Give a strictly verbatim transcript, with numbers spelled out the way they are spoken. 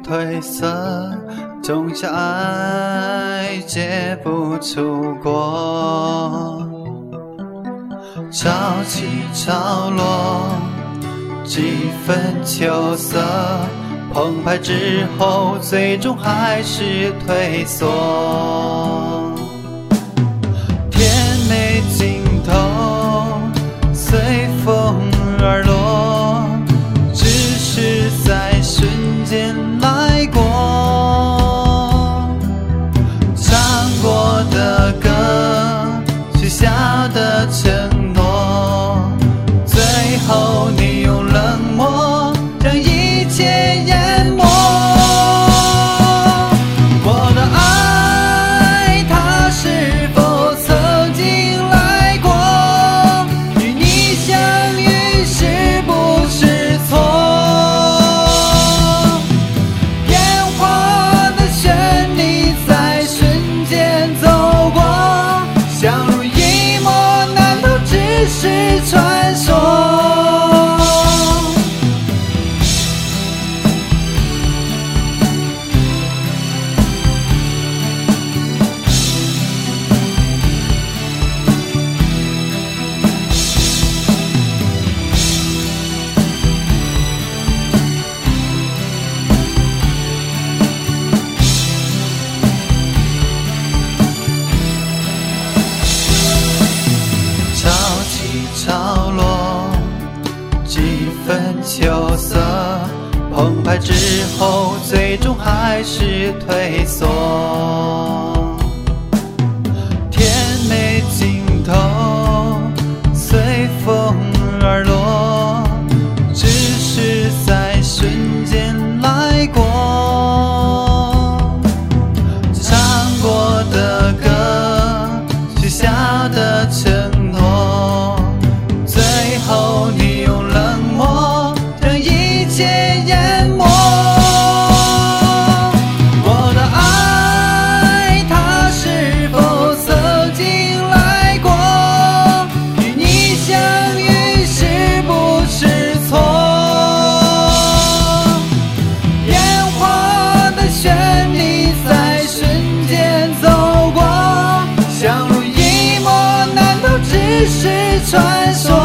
褪色，种下爱结不出果。潮起潮落，几分秋色，澎湃之后最终还是退缩。天没尽头，随风而落，只是在瞬间来过。唱过的歌，许下的承诺，最后你用冷漠将一切淹没。我的爱，它是否曾经来过？与你相遇是不是错？变化的旋律在瞬间走过，相濡以沫难道只是传说？潮起潮落，几分秋色，澎湃之后最终还是退缩。天没尽头，随风而落，只是在瞬间来过。唱过的歌，许下的承诺，最后你用冷漠将一切淹没。我的爱，它是否曾经来过？与你相遇是不是错？变化的旋律在瞬间走过，相濡以沫难道只是传说？